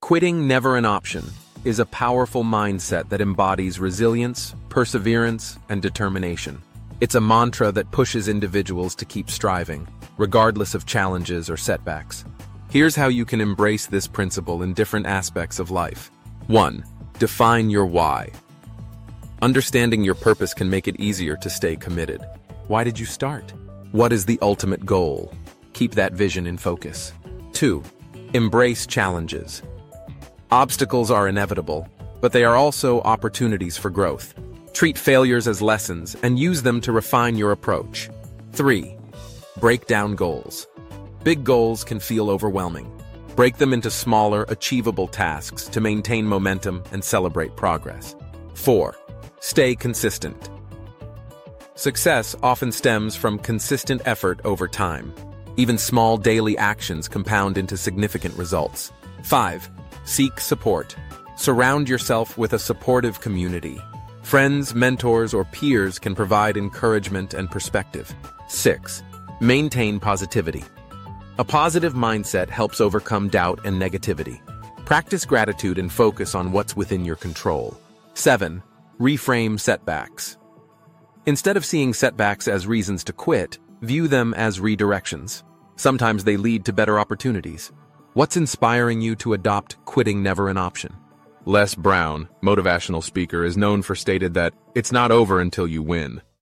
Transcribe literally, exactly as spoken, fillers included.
Quitting never an option is a powerful mindset that embodies resilience, perseverance, and determination. It's a mantra that pushes individuals to keep striving, regardless of challenges or setbacks. Here's how you can embrace this principle in different aspects of life. one. Define your why. Understanding your purpose can make it easier to stay committed. Why did you start? What is the ultimate goal? Keep that vision in focus. two. Embrace challenges. Obstacles are inevitable, but they are also opportunities for growth. Treat failures as lessons and use them to refine your approach. three. Break down goals. Big goals can feel overwhelming. Break them into smaller, achievable tasks to maintain momentum and celebrate progress. four. Stay consistent. Success often stems from consistent effort over time. Even small daily actions compound into significant results. five. Seek support. Surround yourself with a supportive community. Friends, mentors, or peers can provide encouragement and perspective. six. Maintain positivity. A positive mindset helps overcome doubt and negativity. Practice gratitude and focus on what's within your control. seven. Reframe setbacks. Instead of seeing setbacks as reasons to quit, view them as redirections. Sometimes they lead to better opportunities. What's inspiring you to adopt quitting never an option? Les Brown, motivational speaker, is known for stated that it's not over until you win.